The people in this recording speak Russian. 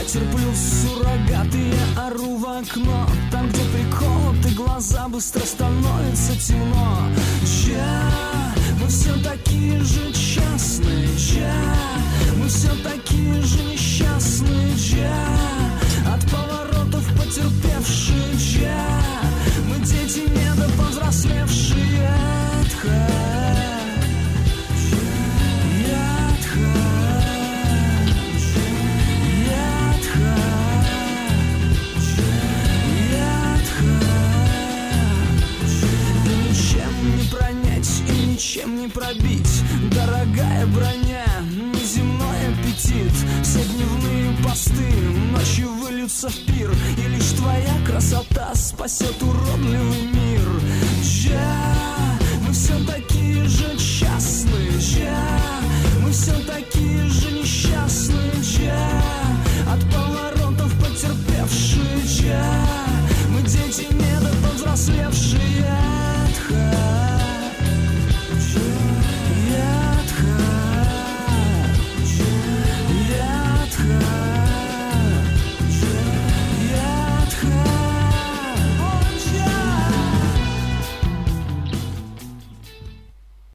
терплю суррогат, и я ору в окно. Там, где приколоты глаза, быстро становится темно. Мы все такие же частные, мы все такие же несчастные, от поворотов потерпевшие, мы дети недоповзрослевшие. Чем не пробить, дорогая броня, неземной аппетит. Все дневные посты ночью выльются в пир, и лишь твоя красота спасет уродливый мир. Мы все